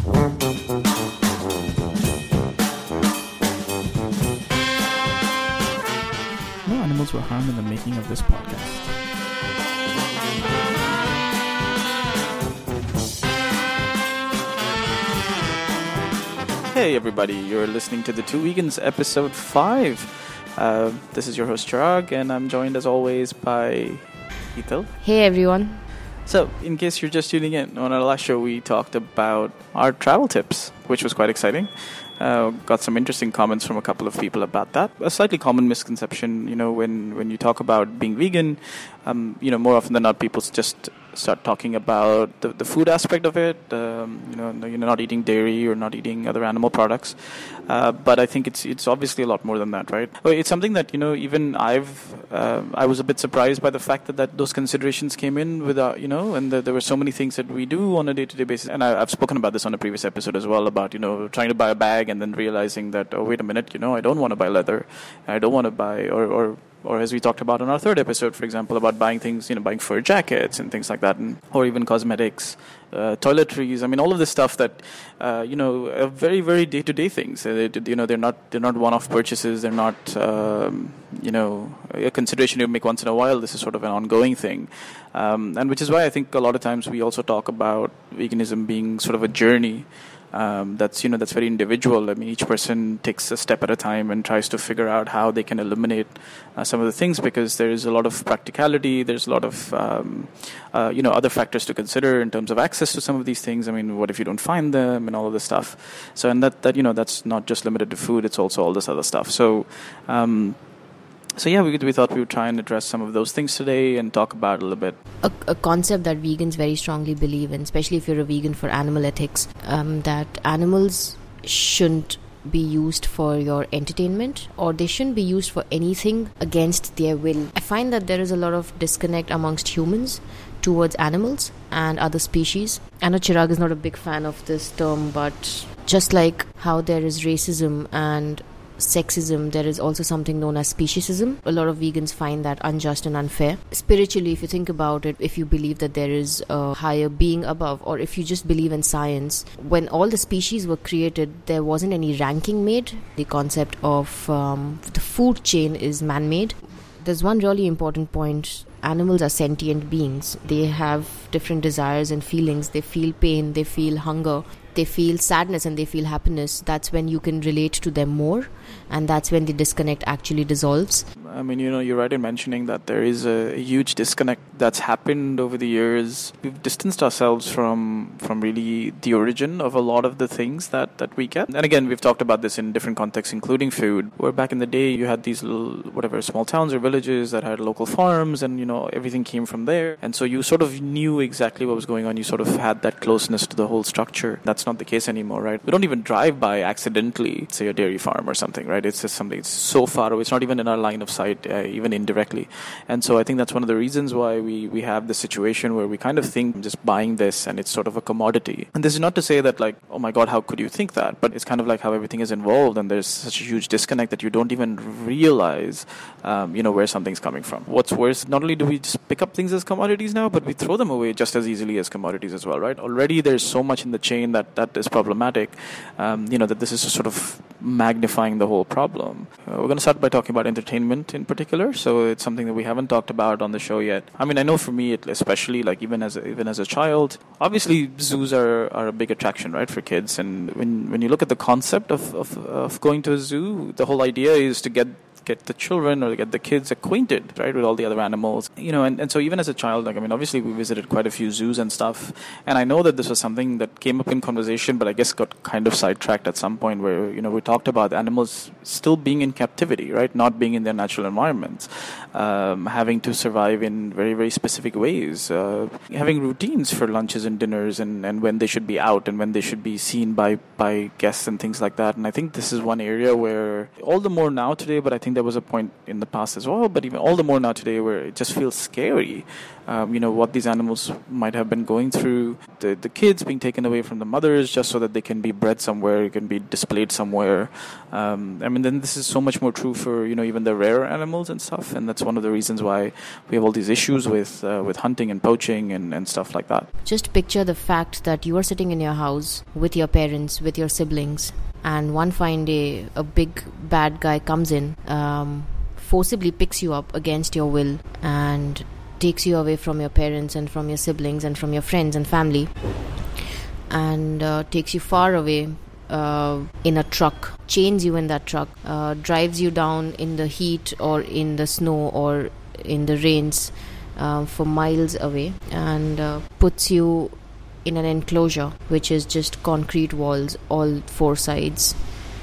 No animals were harmed in the making of this podcast. Hey everybody, you're listening to The Two Vegans, episode 5. This is your host Chirag, and I'm joined as always by Ethel. Hey everyone. So, in case you're just tuning in, on our last show we talked about our travel tips, which was quite exciting. Got some interesting comments from a couple of people about that. A slightly common misconception, when you talk about being vegan, more often than not, people just start talking about the food aspect of it. You're not eating dairy or not eating other animal products. But I think it's obviously a lot more than that, right? It's something that, even I was a bit surprised by the fact that those considerations came in without, and there were so many things that we do on a day-to-day basis. And I've spoken about this on a previous episode as well about, trying to buy a bag and then realizing that, oh, wait a minute, I don't want to buy leather. I don't want to buy, or as we talked about on our third episode, for example, about buying things, buying fur jackets and things like that, or even cosmetics, toiletries. I mean, all of this stuff that, are very, very day-to-day things. They're not one-off purchases. They're not, a consideration you make once in a while. This is sort of an ongoing thing. And which is why I think a lot of times we also talk about veganism being sort of a journey. That's very individual. I mean, each person takes a step at a time and tries to figure out how they can eliminate some of the things, because there is a lot of practicality. There's a lot of other factors to consider in terms of access to some of these things. I mean, what if you don't find them and all of this stuff? So, and that's not just limited to food. It's also all this other stuff. So we thought we would try and address some of those things today and talk about it a little bit. A concept that vegans very strongly believe in, especially if you're a vegan for animal ethics, that animals shouldn't be used for your entertainment, or they shouldn't be used for anything against their will. I find that there is a lot of disconnect amongst humans towards animals and other species. I know Chirag is not a big fan of this term, but just like how there is racism and sexism, there is also something known as speciesism. A lot of vegans find that unjust and unfair. Spiritually, if you think about it, if you believe that there is a higher being above, or if you just believe in science, when all the species were created, there wasn't any ranking made. The concept of the food chain is man-made. There's one really important point. Animals are sentient beings. They have different desires and feelings. They feel pain, they feel hunger, they feel sadness, and they feel happiness. That's when you can relate to them more, and that's when the disconnect actually dissolves. I mean, you're right in mentioning that there is a huge disconnect that's happened over the years. We've distanced ourselves from really the origin of a lot of the things that we get. And again, we've talked about this in different contexts, including food, where back in the day you had these little, small towns or villages that had local farms, and, everything came from there. And so you sort of knew exactly what was going on. You sort of had that closeness to the whole structure. That's not the case anymore, right? We don't even drive by accidentally, say, a dairy farm or something, right? It's just something, it's so far away. It's not even in our line of sight, even indirectly. And so I think that's one of the reasons why we have this situation where we kind of think just buying this and it's sort of a commodity. And this is not to say that, like, oh my God, how could you think that? But it's kind of like how everything is involved, and there's such a huge disconnect that you don't even realize, where something's coming from. What's worse, not only do we just pick up things as commodities now, but we throw them away just as easily as commodities as well, right? Already there's so much in the chain that is problematic, that this is sort of magnifying the whole problem. We're going to start by talking about entertainment in particular. So it's something that we haven't talked about on the show yet. I mean, I know for me, especially, like, even as a child, obviously zoos are a big attraction, right, for kids. And when you look at the concept of going to a zoo, the whole idea is to get the children or get the kids acquainted, right, with all the other animals, and so even as a child, like, I mean, obviously we visited quite a few zoos and stuff, and I know that this was something that came up in conversation, but I guess got kind of sidetracked at some point where, we talked about animals still being in captivity, right, not being in their natural environments, having to survive in very, very specific ways, having routines for lunches and dinners, and when they should be out and when they should be seen by guests and things like that. And I think this is one area where, all the more now today, but I think think there was a point in the past as well, but even all the more now today, where it just feels scary. What these animals might have been going through, the kids being taken away from the mothers just so that they can be bred somewhere, can be displayed somewhere. Then this is so much more true for, even the rare animals and stuff. And that's one of the reasons why we have all these issues with hunting and poaching and stuff like that. Just picture the fact that you are sitting in your house with your parents, with your siblings, and one fine day, a big bad guy comes in, forcibly picks you up against your will and takes you away from your parents and from your siblings and from your friends and family, and takes you far away in a truck, chains you in that truck, drives you down in the heat or in the snow or in the rains for miles away, and puts you in an enclosure which is just concrete walls, all four sides.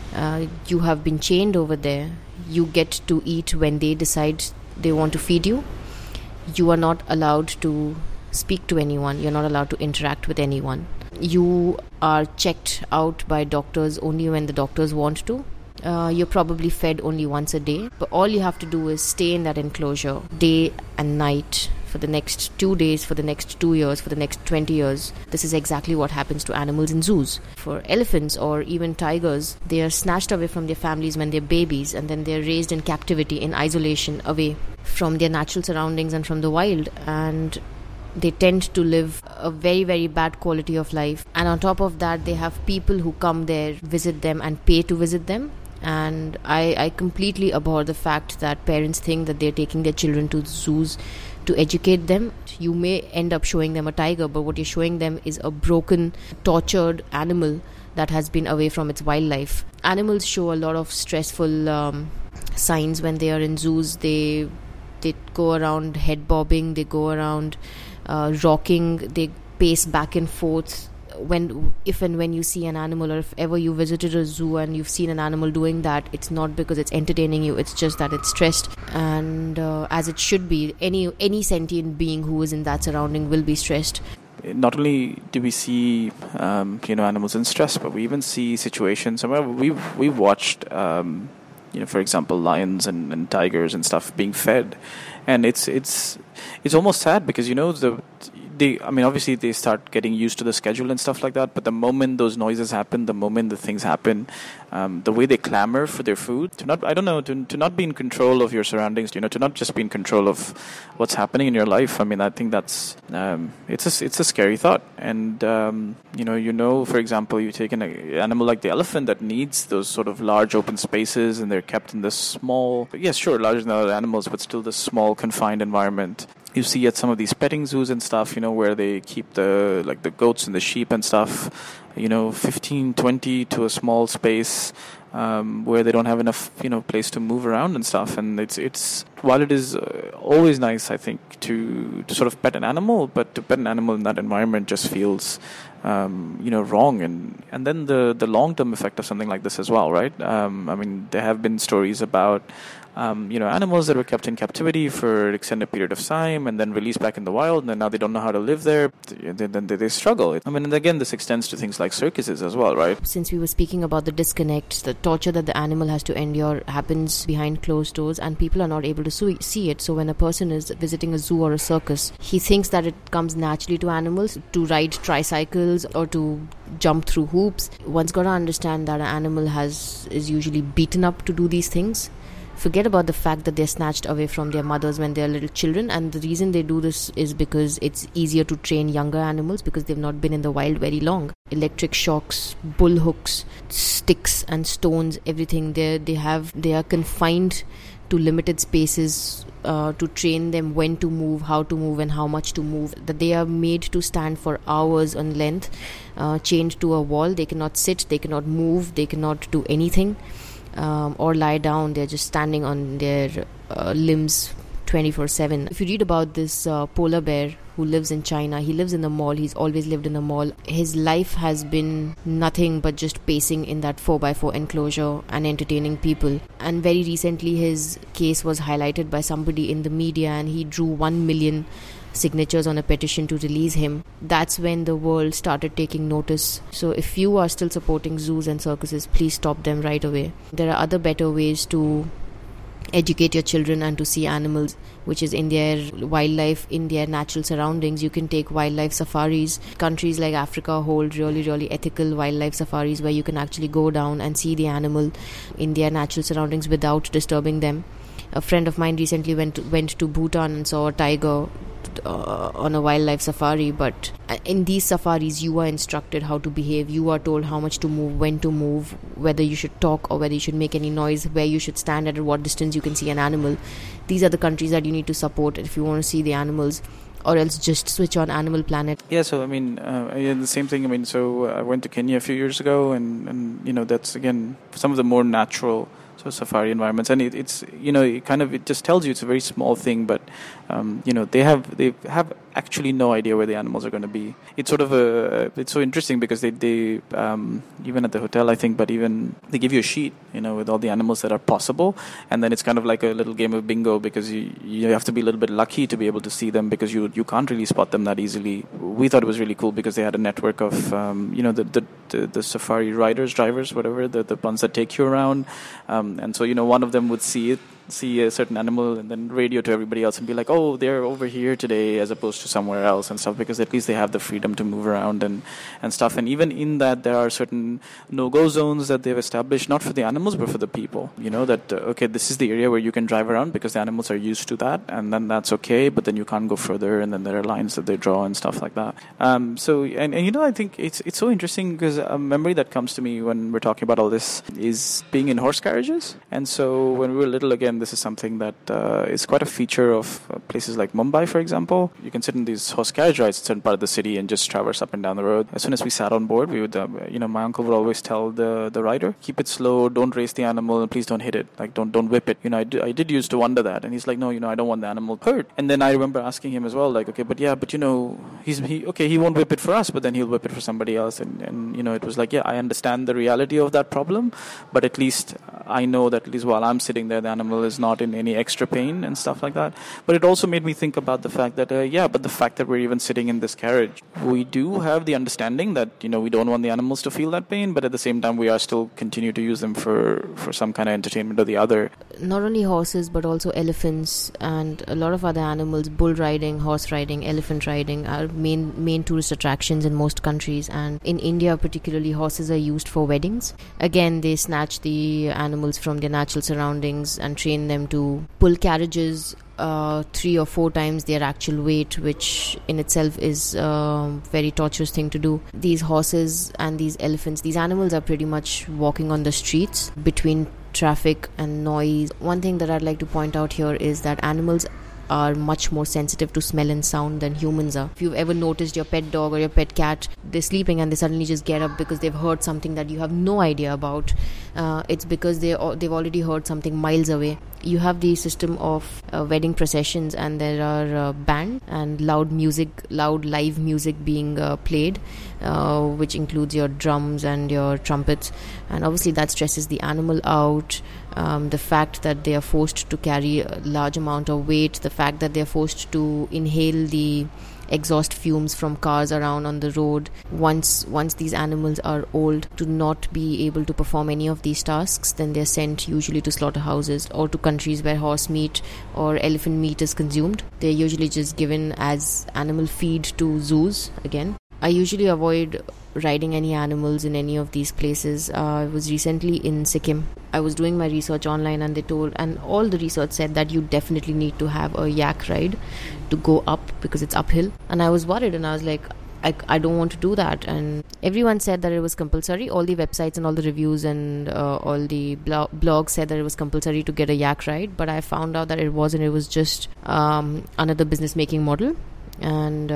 You have been chained over there. You get to eat when they decide they want to feed you. You are not allowed to speak to anyone. You're not allowed to interact with anyone. You are checked out by doctors only when the doctors want to. You're probably fed only once a day. But all you have to do is stay in that enclosure day and night for the next 2 days, for the next 2 years, for the next 20 years. This is exactly what happens to animals in zoos. For elephants or even tigers, they are snatched away from their families when they're babies, and then they're raised in captivity, in isolation, away from their natural surroundings and from the wild. And they tend to live a very, very bad quality of life. And on top of that, they have people who come there, visit them and pay to visit them. And I completely abhor the fact that parents think that they're taking their children to zoos to educate them. You may end up showing them a tiger, but what you're showing them is a broken, tortured animal that has been away from its wildlife. Animals show a lot of stressful signs when they are in zoos. They go around head bobbing, they go around rocking, they pace back and forth. If and when you see an animal, or if ever you visited a zoo and you've seen an animal doing that, it's not because it's entertaining you, it's just that it's stressed. And as it should be, any sentient being who is in that surrounding will be stressed. Not only do we see animals in stress, but we even see situations where we've watched for example, lions and tigers and stuff being fed, and it's almost sad because obviously they start getting used to the schedule and stuff like that. But the moment those noises happen, the moment the things happen, the way they clamor for their food, to not be in control of your surroundings, to not just be in control of what's happening in your life. I think that's it's a scary thought. And for example, you take an animal like the elephant that needs those sort of large open spaces, and they're kept in this small, yes, sure, larger than other animals, but still this small confined environment. You see at some of these petting zoos and stuff, where they keep the goats and the sheep and stuff, 15, 20 to a small space, where they don't have enough, place to move around and stuff. And it's while it is always nice, I think, to sort of pet an animal, but to pet an animal in that environment just feels, wrong. And then the long-term effect of something like this as well, right? There have been stories about animals that were kept in captivity for an extended period of time and then released back in the wild, and then now they don't know how to live there. Then they struggle. And again, this extends to things like circuses as well, right? Since we were speaking about the disconnect, the torture that the animal has to endure happens behind closed doors, and people are not able to see it. So when a person is visiting a zoo or a circus, he thinks that it comes naturally to animals to ride tricycles or to jump through hoops. One's got to understand that an animal is usually beaten up to do these things. Forget about the fact that they're snatched away from their mothers when they're little children, and the reason they do this is because it's easier to train younger animals because they've not been in the wild very long. Electric shocks, bull hooks, sticks and stones, everything. They are confined to limited spaces to train them when to move, how to move and how much to move. That they are made to stand for hours on length, chained to a wall. They cannot sit, they cannot move, they cannot do anything. Or lie down. They're just standing on their limbs 24/7. If you read about this polar bear who lives in China, he lives in the mall. He's always lived in the mall. His life has been nothing but just pacing in that 4x4 enclosure and entertaining people. And very recently his case was highlighted by somebody in the media, and he drew 1 million signatures on a petition to release him. That's when the world started taking notice. So if you are still supporting zoos and circuses, please stop them right away. There are other better ways to educate your children and to see animals which is in their wildlife, in their natural surroundings. You can take wildlife safaris. Countries like Africa hold really, really ethical wildlife safaris where you can actually go down and see the animal in their natural surroundings without disturbing them. A friend of mine recently went to Bhutan and saw a tiger on a wildlife safari, but in these safaris you are instructed how to behave. You are told how much to move, when to move, whether you should talk or whether you should make any noise, where you should stand at what distance you can see an animal. These are the countries that you need to support if you want to see the animals, or else just switch on Animal Planet. Yeah, so I mean, the same thing. I mean, so I went to Kenya a few years ago, and that's again some of the more natural sort of safari environments, and it's it just tells you it's a very small thing, but they have actually no idea where the animals are going to be. It's sort of it's so interesting because they even at the hotel, I think, but even they give you a sheet, with all the animals that are possible, and then it's kind of like a little game of bingo because you have to be a little bit lucky to be able to see them because you can't really spot them that easily. We thought it was really cool because they had a network of the safari drivers, whatever, the ones that take you around, and so one of them would see a certain animal and then radio to everybody else and be like, oh, they're over here today as opposed to somewhere else and stuff, because at least they have the freedom to move around and stuff. And even in that, there are certain no-go zones that they've established, not for the animals but for the people, that okay, this is the area where you can drive around because the animals are used to that, and then that's okay, but then you can't go further, and then there are lines that they draw and stuff like that. I think it's so interesting because a memory that comes to me when we're talking about all this is being in horse carriages. And so when we were little, again, this is something that is quite a feature of places like Mumbai, for example. You can sit in these horse carriage rides in a certain part of the city and just traverse up and down the road. As soon as we sat on board, we would, my uncle would always tell the rider, keep it slow, don't race the animal, and please don't hit it. Like, don't whip it. I did used to wonder that. And he's like, no, I don't want the animal hurt. And then I remember asking him as well, like, okay, but he won't whip it for us, but then he'll whip it for somebody else. And it was like, yeah, I understand the reality of that problem, but at least I know that at least while I'm sitting there, the animal is not in any extra pain and stuff like that. But it also made me think about the fact that but the fact that we're even sitting in this carriage, we do have the understanding that we don't want the animals to feel that pain, but at the same time we are still continue to use them for some kind of entertainment or the other. Not only horses but also elephants and a lot of other animals. Bull riding, horse riding, elephant riding are main tourist attractions in most countries, and in India particularly, horses are used for weddings. Again, they snatch the animals from their natural surroundings and train them to pull carriages 3 or 4 times their actual weight, which in itself is a very torturous thing to do. These horses and these elephants, these animals are pretty much walking on the streets between traffic and noise. One thing that I'd like to point out here is that animals are much more sensitive to smell and sound than humans are. If you've ever noticed your pet dog or your pet cat, they're sleeping and they suddenly just get up because they've heard something that you have no idea about. It's because they've already heard something miles away. You have the system of wedding processions, and there are band and loud live music being played, which includes your drums and your trumpets, and obviously that stresses the animal out. The fact that they are forced to carry a large amount of weight, the fact that they are forced to inhale the exhaust fumes from cars around on the road. Once these animals are old to not be able to perform any of these tasks, then they're sent usually to slaughterhouses or to countries where horse meat or elephant meat is consumed. They're usually just given as animal feed to zoos again. I usually avoid riding any animals in any of these places. I was recently in Sikkim. I was doing my research online, and all the research said that you definitely need to have a yak ride to go up because it's uphill. And I was worried, and I was like, I don't want to do that. And everyone said that it was compulsory. All the websites and all the reviews and all the blogs said that it was compulsory to get a yak ride, but I found out that it wasn't. It was just another business model. And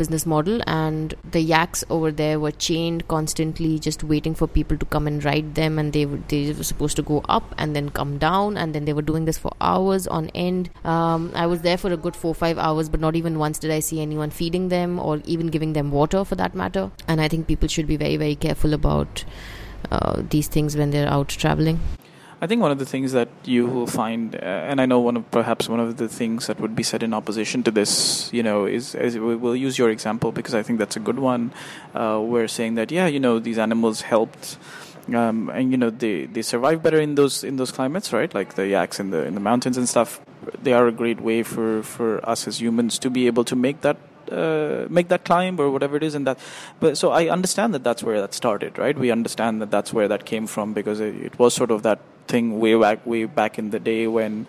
the yaks over there were chained constantly, just waiting for people to come and ride them, and they were supposed to go up and then come down, and then they were doing this for hours on end. I was there for a good 4-5 hours, but not even once did I see anyone feeding them or even giving them water for that matter. And I think people should be very, very careful about these things when they're out traveling. I think one of the things that you will find, and I know one of the things that would be said in opposition to this, is we'll use your example because I think that's a good one. We're saying that, these animals helped and they survive better in those climates, right? Like the yaks in the mountains and stuff. They are a great way for us as humans to be able to make that climb or whatever it is, but so I understand that that's where that started, right? We understand that that's where that came from, because it was sort of that thing way back in the day when,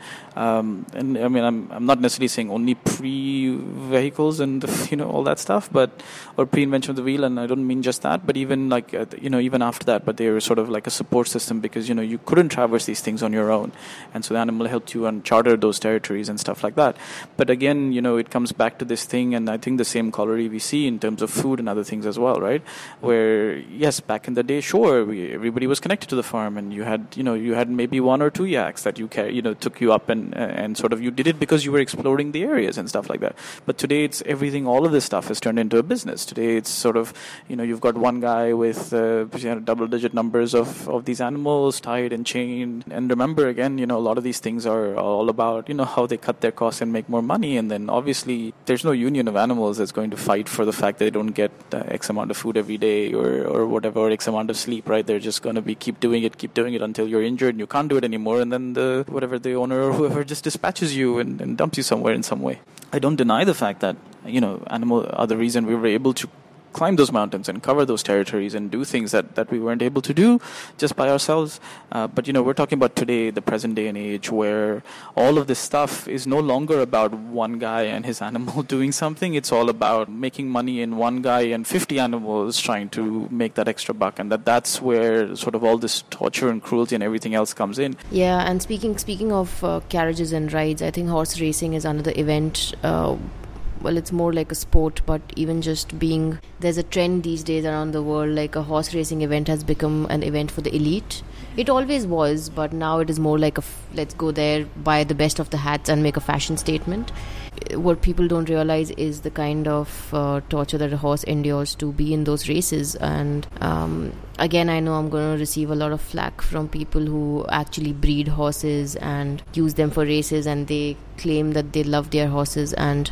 and I mean, I'm not necessarily saying only pre-vehicles and all that stuff, or pre-invention of the wheel, and I don't mean just that, but even like even after that, but they were sort of like a support system, because you couldn't traverse these things on your own, and so the animal helped you and charter those territories and stuff like that. But again, it comes back to this thing, and I think the same corollary we see in terms of food and other things as well, right? Where yes, back in the day, sure, everybody was connected to the farm, and you had maybe 1 or 2 yaks that took you up, and sort of you did it because you were exploring the areas and stuff like that. But today it's everything. All of this stuff has turned into a business. Today it's sort of you've got one guy with double-digit numbers of these animals tied and chained. And remember, again, a lot of these things are all about how they cut their costs and make more money. And then obviously there's no union of animals that's going to fight for the fact that they don't get X amount of food every day or whatever, or X amount of sleep, right? They're just going to be keep doing it until you're injured and you can't do it anymore, and then the owner or whoever just dispatches you and dumps you somewhere in some way. I don't deny the fact that animal are the reason we were able to climb those mountains and cover those territories and do things that we weren't able to do just by ourselves. But we're talking about today, the present day and age, where all of this stuff is no longer about one guy and his animal doing something. It's all about making money in one guy and 50 animals trying to make that extra buck, and that's where sort of all this torture and cruelty and everything else comes in. Yeah, and speaking of carriages and rides, I think horse racing is another event. Well, it's more like a sport, but even just there's a trend these days around the world, like a horse racing event has become an event for the elite. It always was, but now it is more like let's go there, buy the best of the hats and make a fashion statement. What people don't realize is the kind of torture that a horse endures to be in those races. And again, I know I'm going to receive a lot of flack from people who actually breed horses and use them for races, and they claim that they love their horses and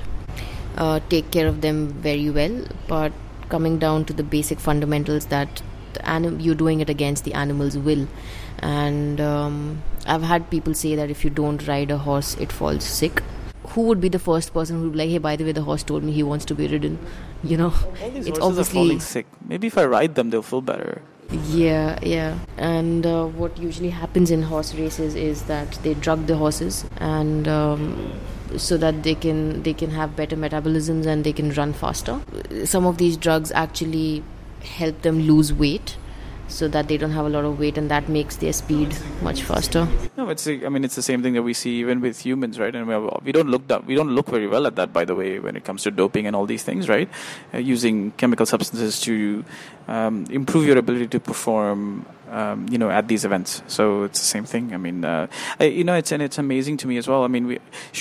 take care of them very well, but coming down to the basic fundamentals that you're doing it against the animal's will. And I've had people say that if you don't ride a horse, it falls sick. Who would be the first person who would be like, hey, by the way, the horse told me he wants to be ridden? All these it's horses obviously are falling sick. Maybe if I ride them, they'll feel better. Yeah. And what usually happens in horse races is that they drug the horses, and so that they can have better metabolisms and they can run faster. Some of these drugs actually help them lose weight, so that they don't have a lot of weight, and that makes their speed much faster. No, it's the same thing that we see even with humans, right? And we don't look very well at that, by the way, when it comes to doping and all these things, right? Using chemical substances to improve your ability to perform, at these events. So it's the same thing. I mean, it's amazing to me as well. I mean,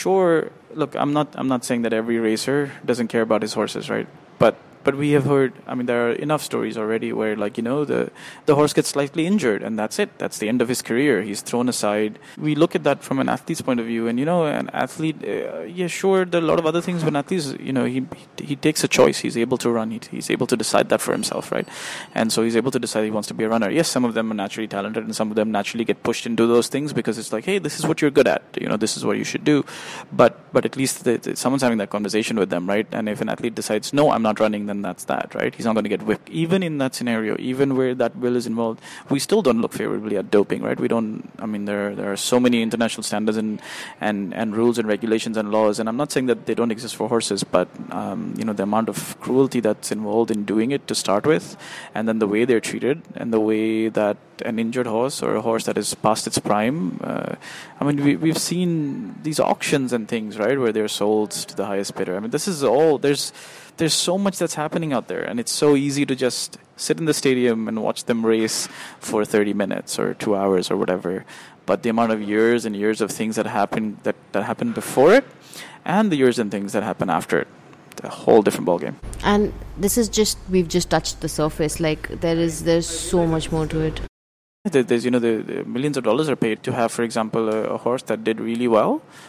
look, I'm not saying that every racer doesn't care about his horses, right? But we have heard, there are enough stories already where, the horse gets slightly injured and that's it. That's the end of his career. He's thrown aside. We look at that from an athlete's point of view, and, an athlete, sure, there are a lot of other things when athletes, he takes a choice. He's able to run. He's able to decide that for himself, right? And so he's able to decide he wants to be a runner. Yes, some of them are naturally talented and some of them naturally get pushed into those things because it's like, hey, this is what you're good at. This is what you should do. But at least someone's having that conversation with them, right? And if an athlete decides, no, I'm not running, then that's that, right? He's not going to get whipped. Even in that scenario, even where that will is involved, we still don't look favorably at doping, right? We don't. There are so many international standards and rules and regulations and laws, and I'm not saying that they don't exist for horses, but the amount of cruelty that's involved in doing it to start with, and then the way they're treated, and the way that an injured horse or a horse that is past its prime, we've seen these auctions and things, right, where they're sold to the highest bidder. This is all there's so much that's happening out there, and it's so easy to just sit in the stadium and watch them race for 30 minutes or 2 hours or whatever. But the amount of years and years of things that happened before it, and the years and things that happen after it, a whole different ballgame. And we've just touched the surface. There's so much more to it. There's the millions of dollars are paid to have, for example, a horse that did really well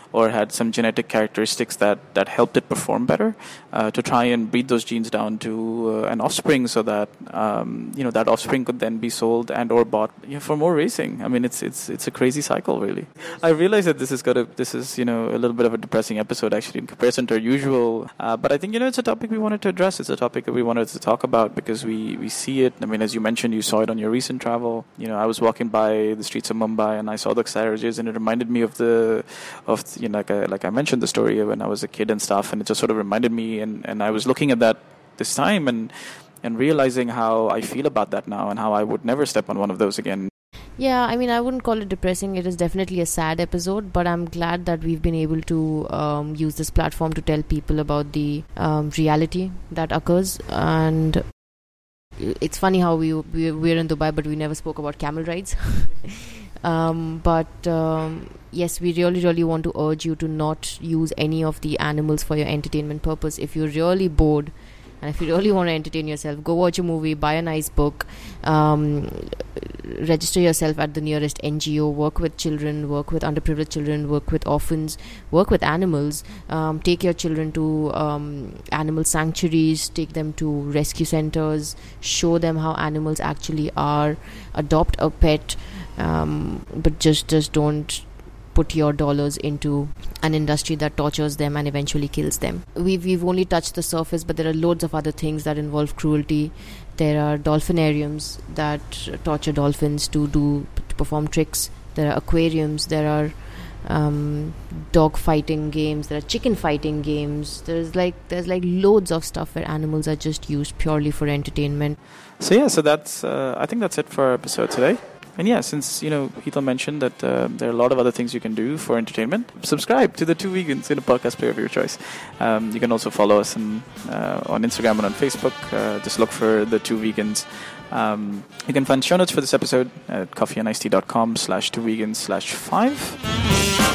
or had some genetic characteristics that helped it perform better, to try and breed those genes down to an offspring, so that that offspring could then be sold and or bought for more racing. I mean, it's a crazy cycle, really. I realize that this is a little bit of a depressing episode actually in comparison to our usual, but I think it's a topic we wanted to address. It's a topic that we wanted to talk about because we see it. I mean, as you mentioned, you saw it on your recent travel. I was walking by the streets of Mumbai and I saw the carriages, and it reminded me of like I mentioned the story when I was a kid and stuff, and it just sort of reminded me, and I was looking at that this time and realizing how I feel about that now and how I would never step on one of those again. Yeah, I mean, I wouldn't call it depressing. It is definitely a sad episode, but I'm glad that we've been able to use this platform to tell people about the reality that occurs. And it's funny how we're in Dubai, but we never spoke about camel rides. Yes, we really, really want to urge you to not use any of the animals for your entertainment purpose. If you're really bored, and if you really want to entertain yourself, go watch a movie, buy a nice book, register yourself at the nearest NGO, work with children, work with underprivileged children, work with orphans, work with animals, take your children to animal sanctuaries, take them to rescue centers, show them how animals actually are, adopt a pet, but just don't put your dollars into an industry that tortures them and eventually kills them. We've only touched the surface, but there are loads of other things that involve cruelty. There are dolphinariums that torture dolphins to perform tricks. There are aquariums. There are dog fighting games. There are chicken fighting games. There's like loads of stuff where animals are just used purely for entertainment. So that's I think that's it for our episode today. And yeah, since Hetal mentioned that there are a lot of other things you can do for entertainment, subscribe to the Two Vegans in a podcast player of your choice. You can also follow us on Instagram and on Facebook. Just look for the Two Vegans. You can find show notes for this episode at coffeeandiced.com/2vegans/5.